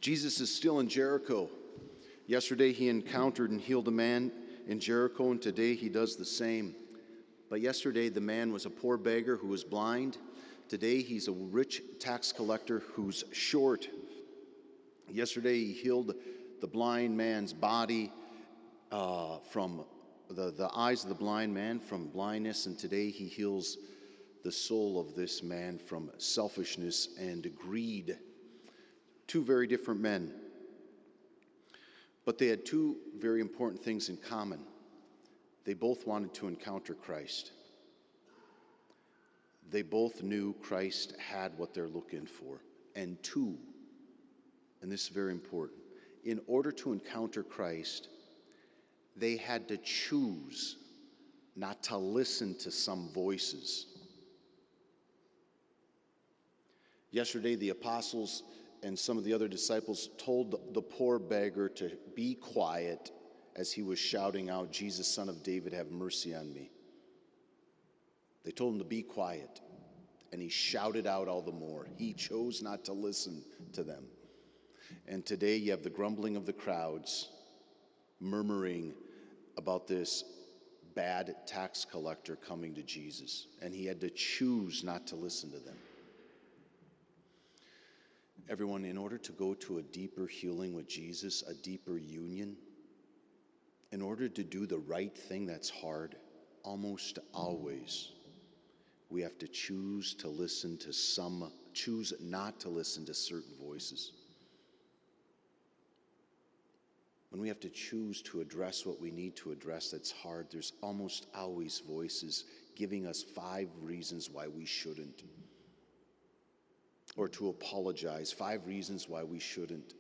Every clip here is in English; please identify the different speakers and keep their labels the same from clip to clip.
Speaker 1: Jesus is still in Jericho. Yesterday he encountered and healed a man in Jericho, and today he does the same. But yesterday the man was a poor beggar who was blind. Today he's a rich tax collector who's short. Yesterday he healed the blind man's body from the eyes of the blind man from blindness, and today he heals the soul of this man from selfishness and greed. Two very different men. But they had two very important things in common. They both wanted to encounter Christ. They both knew Christ had what they're looking for. And two, and this is very important, in order to encounter Christ, they had to choose not to listen to some voices. Yesterday, the apostles and some of the other disciples told the poor beggar to be quiet as he was shouting out, "Jesus, Son of David, have mercy on me." They told him to be quiet, and he shouted out all the more. He chose not to listen to them. And today you have the grumbling of the crowds, murmuring about this bad tax collector coming to Jesus, and he had to choose not to listen to them. Everyone, in order to go to a deeper healing with Jesus, a deeper union, in order to do the right thing that's hard, almost always, we have to choose not to listen to certain voices. When we have to choose to address what we need to address that's hard, there's almost always voices giving us 5 reasons why we shouldn't. Or to apologize, 5 reasons why we shouldn't.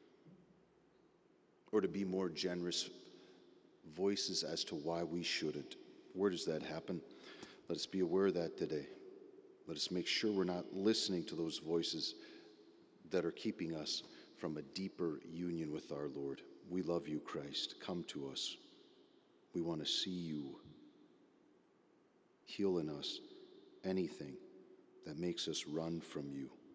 Speaker 1: Or to be more generous, voices as to why we shouldn't. Where does that happen? Let us be aware of that today. Let us make sure we're not listening to those voices that are keeping us from a deeper union with our Lord. We love you, Christ. Come to us. We want to see you. Heal in us anything that makes us run from you.